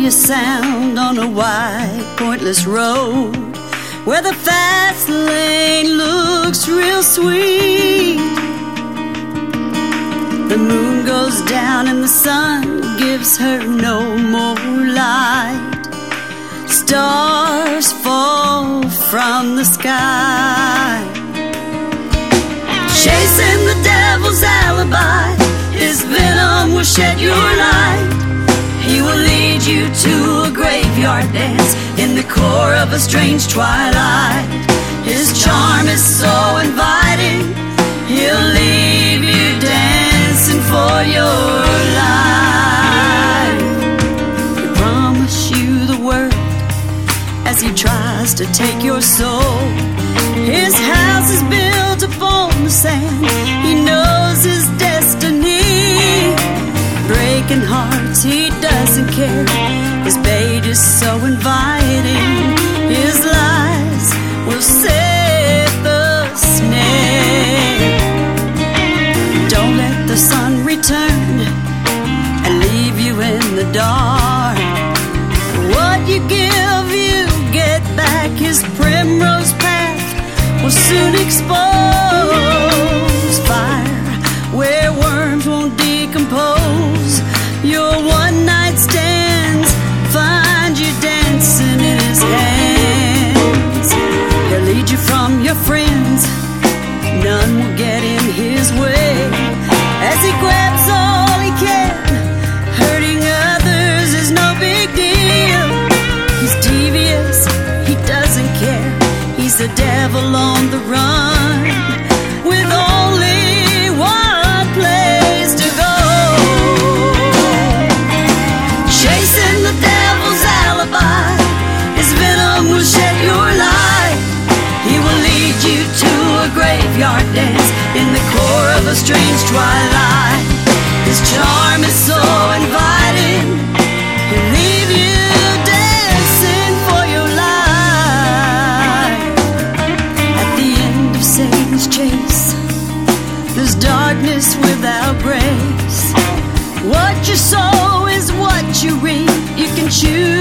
rebellious sound on a wide, pointless road where the fast lane looks real sweet. The moon goes down and the sun gives her no more light. Stars fall from the sky. Chasing the devil's alibi, his venom will shed your light. He will lead you to a graveyard dance in the core of a strange twilight. His charm is so inviting, he'll leave you dancing for your life. He promise you the world as he tries to take your soul. His house is built upon the sand, he knows his destiny. Breaking hearts, he doesn't care. His bait is so inviting. His lies will set the snare. Don't let the sun return and leave you in the dark. What you give, you get back. His primrose path will soon expose fire where worms won't decompose. Your one night stands find you dancing in his hands. He'll lead you from your friends, none will get in his way. As he grabs all he can, hurting others is no big deal. He's devious, he doesn't care. He's the devil on the run, with only one place to go. Chasing the devil's alibi, his venom will shed your light. He will lead you to a graveyard dance in the core of a strange twilight. His charm is so inviting, he'll leave you dancing for your life. At the end of Satan's chase, there's darkness without grace. What you sow is what you reap. You can choose